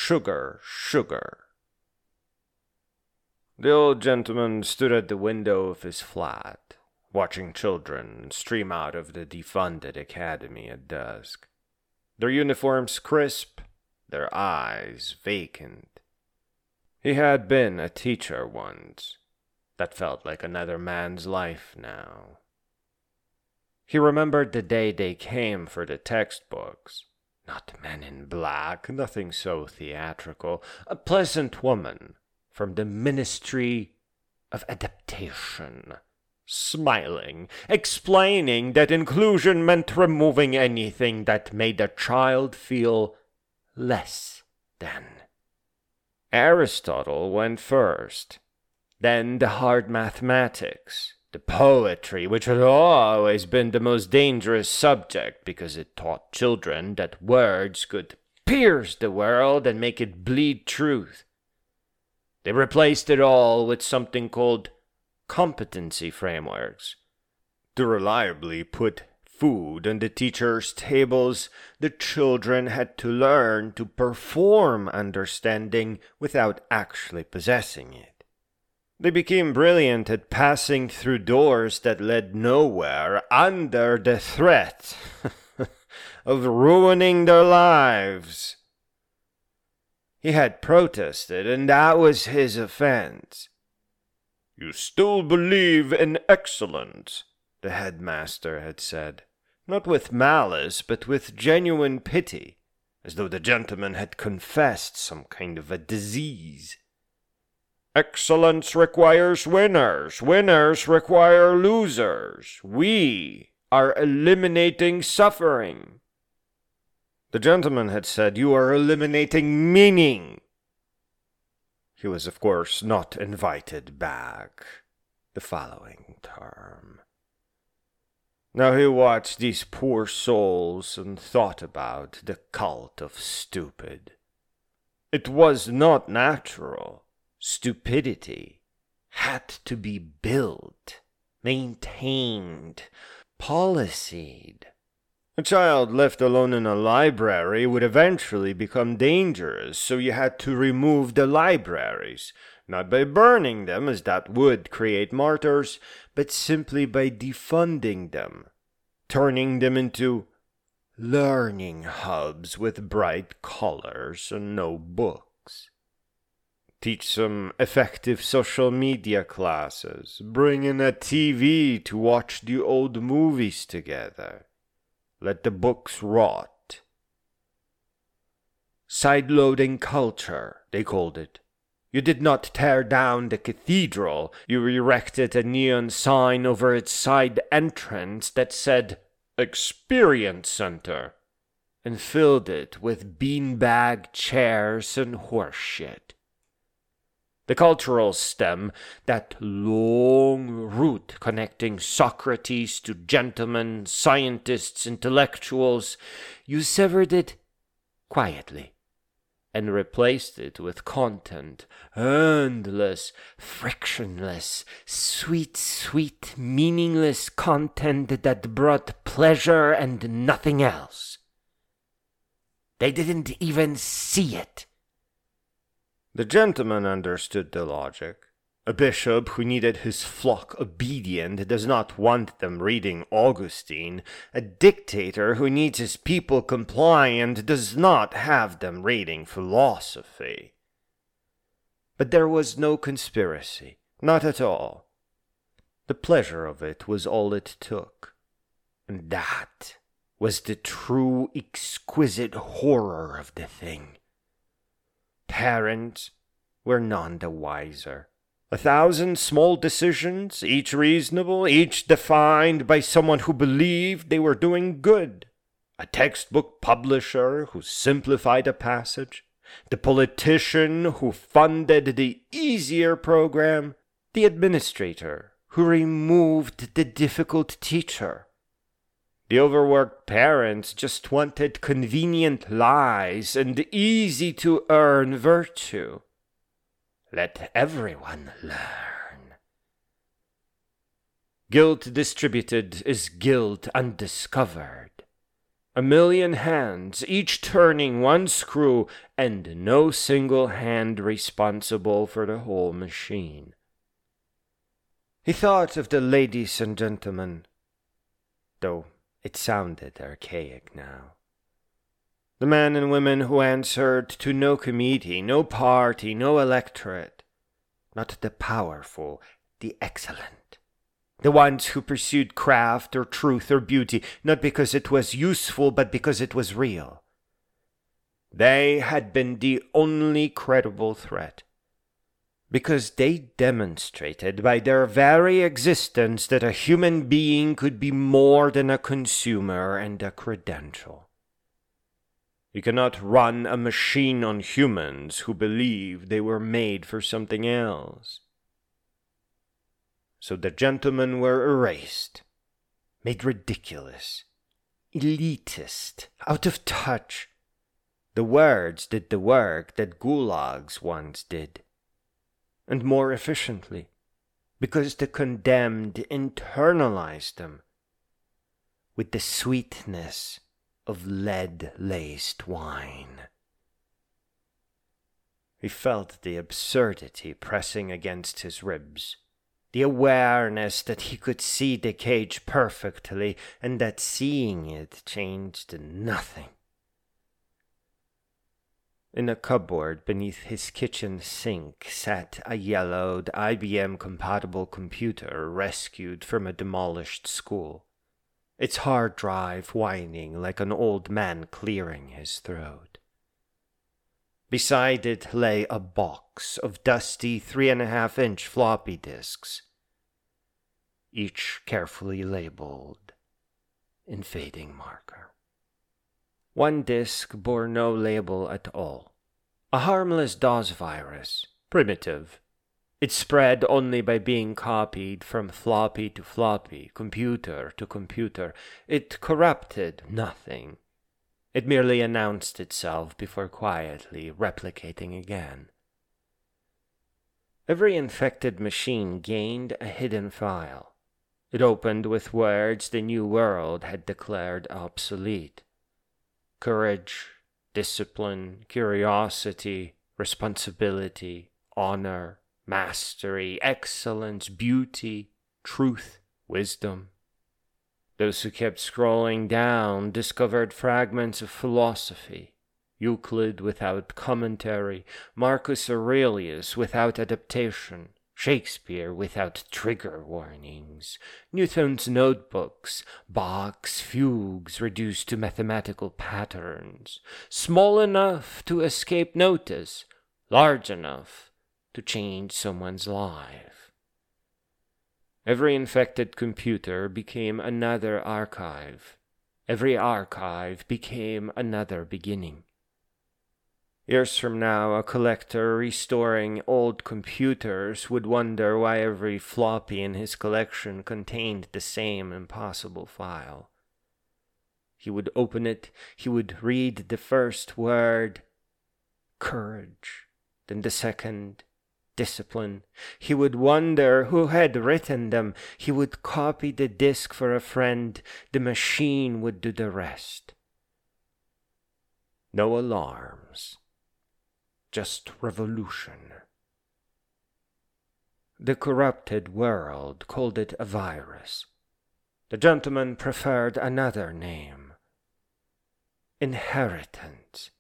sugar, sugar. The old gentleman stood at the window of his flat, watching children stream out of the defunded academy at dusk. Their uniforms crisp, their eyes vacant. He had been a teacher once. That felt like another man's life now. He remembered the day they came for the textbooks. Not men in black, nothing so theatrical. A pleasant woman from the Ministry of Adaptation, smiling, explaining that inclusion meant removing anything that made a child feel less than. Aristotle went first, then the hard mathematics, the poetry, which had always been the most dangerous subject because it taught children that words could pierce the world and make it bleed truth. They replaced it all with something called competency frameworks. To reliably put food on the teachers' tables, the children had to learn to perform understanding without actually possessing it. They became brilliant at passing through doors that led nowhere under the threat of ruining their lives. He had protested, and that was his offense. "You still believe in excellence," the headmaster had said, not with malice, but with genuine pity, as though the gentleman had confessed some kind of a disease. "Excellence requires winners. Winners require losers. We are eliminating suffering." The gentleman had said, "You are eliminating meaning." He was, of course, not invited back the following term. Now he watched these poor souls and thought about the cult of stupid. It was not natural. Stupidity had to be built, maintained, policied. A child left alone in a library would eventually become dangerous, so you had to remove the libraries, not by burning them, as that would create martyrs, but simply by defunding them, turning them into learning hubs with bright colors and no books. Teach some effective social media classes, bring in a TV to watch the old movies together. Let the books rot. Side-loading culture, they called it. You did not tear down the cathedral, you erected a neon sign over its side entrance that said, "Experience Center," and filled it with beanbag chairs and horseshit. The cultural stem, that long route connecting Socrates to gentlemen, scientists, intellectuals, you severed it quietly and replaced it with content, endless, frictionless, sweet, meaningless content that brought pleasure and nothing else. They didn't even see it. The gentleman understood the logic. A bishop who needed his flock obedient does not want them reading Augustine. A dictator who needs his people compliant does not have them reading philosophy. But there was no conspiracy, not at all. The pleasure of it was all it took. And that was the true exquisite horror of the thing. Parents were none the wiser. 1,000 small decisions, each reasonable, each defined by someone who believed they were doing good. A textbook publisher who simplified a passage, the politician who funded the easier program, the administrator who removed the difficult teacher. The overworked parents just wanted convenient lies and easy-to-earn virtue. Let everyone learn. Guilt distributed is guilt undiscovered. 1,000,000 hands, each turning one screw, and no single hand responsible for the whole machine. He thought of the ladies and gentlemen, though it sounded archaic now. The men and women who answered to no committee, no party, no electorate. Not the powerful, the excellent. The ones who pursued craft or truth or beauty, not because it was useful, but because it was real. They had been the only credible threat, because they demonstrated by their very existence that a human being could be more than a consumer and a credential. You cannot run a machine on humans who believe they were made for something else. So the gentlemen were erased, made ridiculous, elitist, out of touch. The words did the work that gulags once did, and more efficiently, because the condemned internalized them with the sweetness of lead-laced wine. He felt the absurdity pressing against his ribs, the awareness that he could see the cage perfectly, and that seeing it changed nothing. In a cupboard beneath his kitchen sink sat a yellowed IBM-compatible computer rescued from a demolished school, its hard drive whining like an old man clearing his throat. Beside it lay a box of dusty 3.5-inch floppy disks, each carefully labeled in fading marker. One disk bore no label at all. A harmless DOS virus, primitive. It spread only by being copied from floppy to floppy, computer to computer. It corrupted nothing. It merely announced itself before quietly replicating again. Every infected machine gained a hidden file. It opened with words the new world had declared obsolete. Courage, discipline, curiosity, responsibility, honor, mastery, excellence, beauty, truth, wisdom. Those who kept scrolling down discovered fragments of philosophy, Euclid without commentary, Marcus Aurelius without adaptation, Shakespeare without trigger warnings, Newton's notebooks, Bach's fugues reduced to mathematical patterns, small enough to escape notice, large enough to change someone's life. Every infected computer became another archive. Every archive became another beginning. Years from now, a collector restoring old computers would wonder why every floppy in his collection contained the same impossible file. He would open it, he would read the first word, courage, then the second, discipline. He would wonder who had written them. He would copy the disk for a friend. The machine would do the rest. No alarms. Just revolution. The corrupted world called it a virus. The gentleman preferred another name. Inheritance.